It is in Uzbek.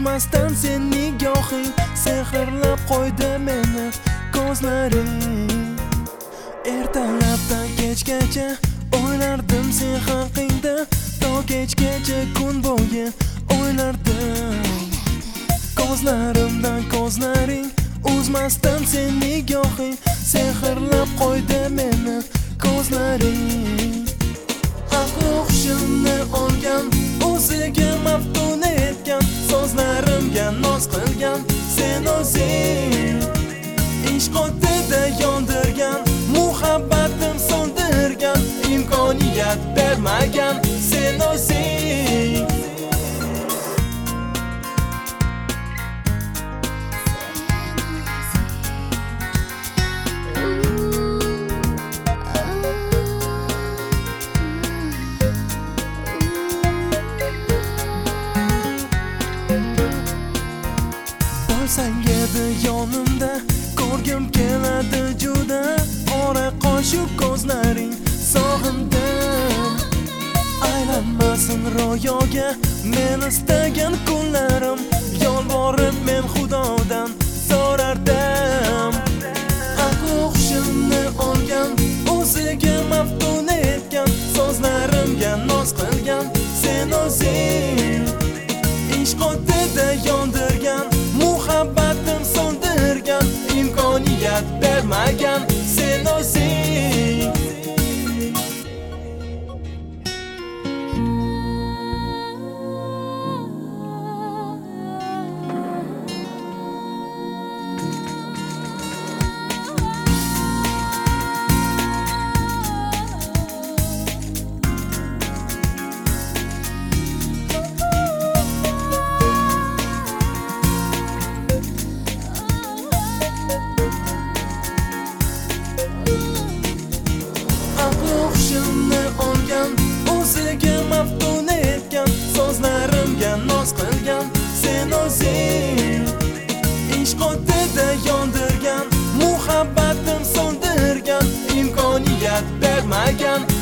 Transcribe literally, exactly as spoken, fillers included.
uzmasdan sen nigohing sehrlab qo'ydi meni ko'zlaring. Ertalabdan kechgacha o'ylardim sen haqingda, to kechgacha kun bo'yi o'ylardim. Ko'zlarimdan ko'zlaring uzmasdan sen nigohing sehrlab qo'ydi meni ko'zlaring. Aql hushimni olgan, o'ziga maftun etgan, so'zlarimga noz qilgan sen o'zing. Ishq o'tida yondirgan, muhabbatim so'ndirgan, imkoniyat bermagan sen o'zing. Bo'lsang edi yonimda, ko'rgim keladi juda, ora qo'shib ko'zlaring sog'indim. Aylanmasin ro'yoga men istagan kunlarim, yolvorib men Xudodan so'rardim. Aql hushimni olgan, o'ziga maftun etgan, so'zlarimga noz qilgan sen o'zing. Ishq o'tida yondirgan, muhabbatim so'ndirgan, imkoniyat bermagan sen o'zing. Hushimni olgan, o'ziga maftun etgan, so'zlarimga noz qilgan sen o'zing. Ishq o'tida yondirgan, muhabbatim so'ndirgan, imkoniyat bermagan